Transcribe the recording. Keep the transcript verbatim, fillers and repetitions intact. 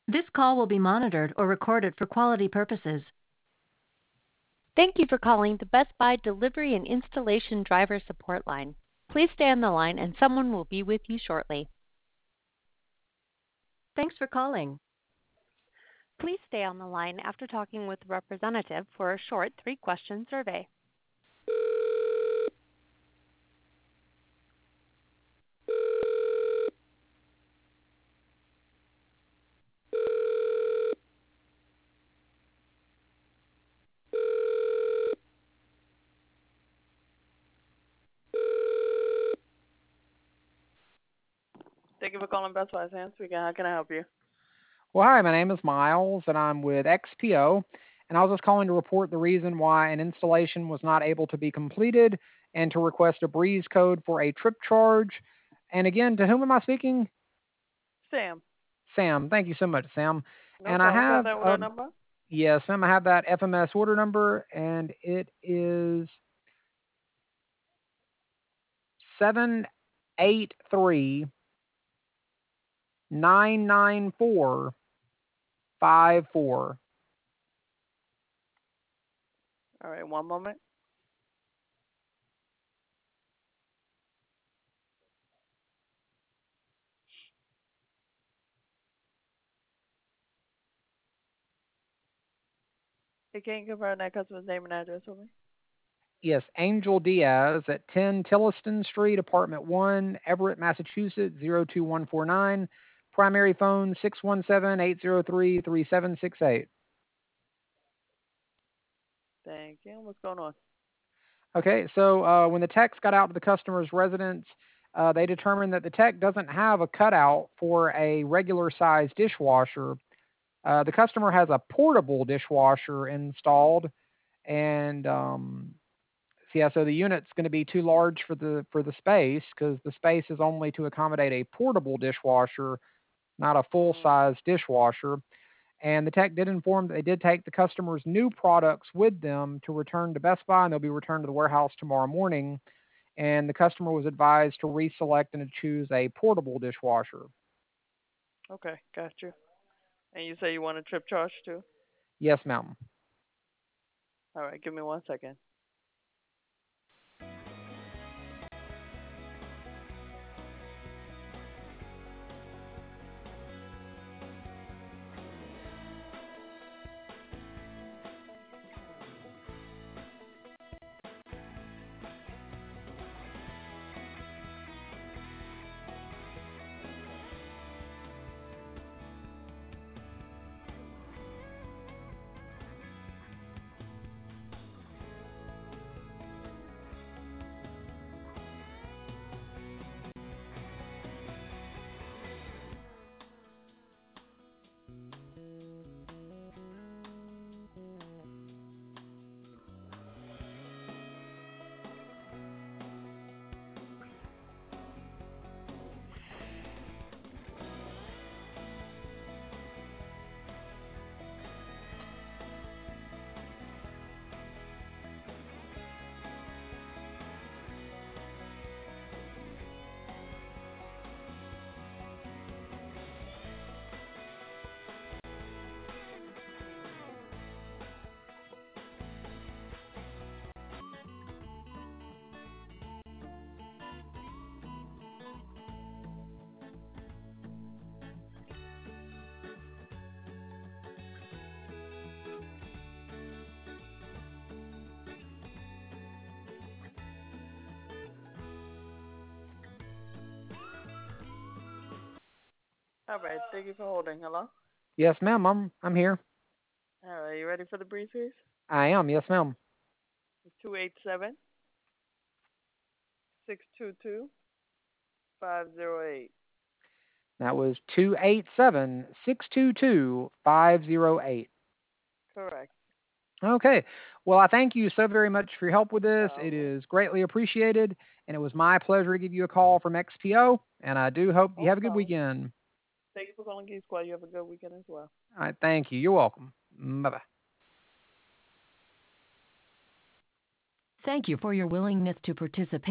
This call will be monitored or recorded for quality purposes. Thank you for calling the Best Buy Delivery and Installation Driver Support Line. Please stay on the line and someone will be with you shortly. Thanks for calling. Please stay on the line after talking with a representative for a short three-question survey. Thank you for calling Best Buy. Sam speaking. How can I help you? Well, hi, my name is Miles, and I'm with X P O, and I was just calling to report the reason why an installation was not able to be completed and to request a breeze code for a trip charge. And again, to whom am I speaking? Sam. Sam. Thank you so much, Sam. No And I problem. Got have, that order um, number? yes, Sam, I have that F M S order number, and it is seven eight three nine nine four five four. All right, one moment. Hey, can you confirm that customer's name and address for me? Yes, Angel Diaz at ten Tilliston Street, Apartment one, Everett, Massachusetts, zero two one four nine. Primary phone six one seven, eight zero three, three seven six eight. Thank you. What's going on? Okay, so uh, when the techs got out to the customer's residence, uh, they determined that the tech doesn't have a cutout for a regular size dishwasher. Uh, the customer has a portable dishwasher installed, and um, so yeah, so the unit's going to be too large for the for the space because the space is only to accommodate a portable dishwasher, not a full Mm, size dishwasher. And the tech did inform that they did take the customer's new products with them to return to Best Buy, and they'll be returned to the warehouse tomorrow morning. And the customer was advised to reselect and to choose a portable dishwasher. okay, got you. And you say you want a trip charge too? Yes, ma'am. All right, give me one second. All right, thank you for holding. Hello? Yes, ma'am. I'm I'm here. All right, you ready for the breeze, please? I am. Yes, ma'am. It's two eight seven, six two two, five zero eight. That was two eight seven, six two two, five zero eight. Correct. Okay. Well, I thank you so very much for your help with this. It Problem. is greatly appreciated, and it was my pleasure to give you a call from X P O, and I do hope you No have a good problem. weekend. Thank you for calling Geek Squad. You have a good weekend as well. All right. Thank you. You're welcome. Bye-bye. Thank you for your willingness to participate.